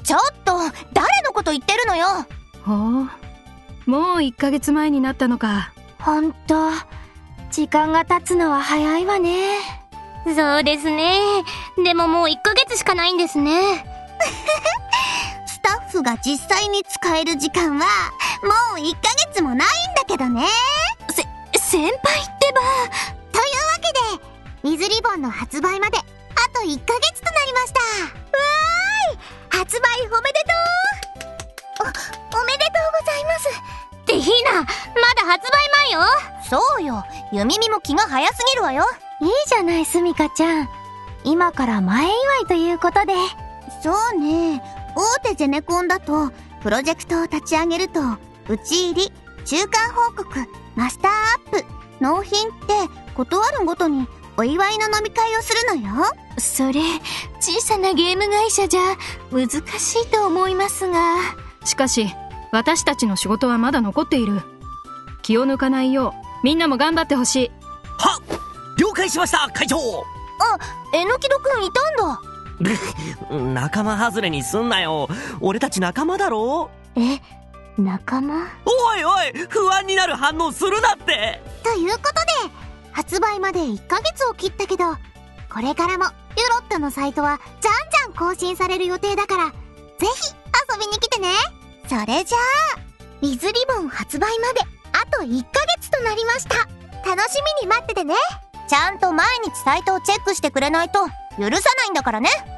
ちょっと、誰のこと言ってるのよ。 ほう、もう1ヶ月前になったのか。 ほんと、時間が経つのは早いわね。 そうですね。でももう1ヶ月しかないんですね。 スタッフが実際に使える時間は、もう1ヶ月もないんだけどね。 先輩ってば。 というわけで、水リボンの発売まで、あと1ヶ月となりました。わーい！発売おめでとう！おめでとうございます。 ってひな、まだ発売前よ。 そうよ、ゆみみも気が早すぎるわよ。 いいじゃない、すみかちゃん。今から前祝いということで。 そうね、大手ゼネコンだと、プロジェクトを立ち上げると、打ち入り、中間報告、マスターアップ、納品って断るごとにお祝いの飲み会をするのよ。 それ、小さなゲーム会社じゃ難しいと思いますが。 しかし、私たちの仕事はまだ残っている。気を抜かないよう、みんなも頑張ってほしい。 はっ、了解しました、会長。 あ、えのきどくんいたんだ。 仲間外れにすんなよ。俺たち仲間だろ。 え、仲間？ おいおい、不安になる反応するなって。 ということで、発売まで1ヶ月を切ったけど、これからもユロットのサイトはじゃんじゃん更新される予定だから、ぜひ遊びに来てね。それじゃあ、水リボン発売まであと1ヶ月となりました。楽しみに待っててね。ちゃんと毎日サイトをチェックしてくれないと許さないんだからね。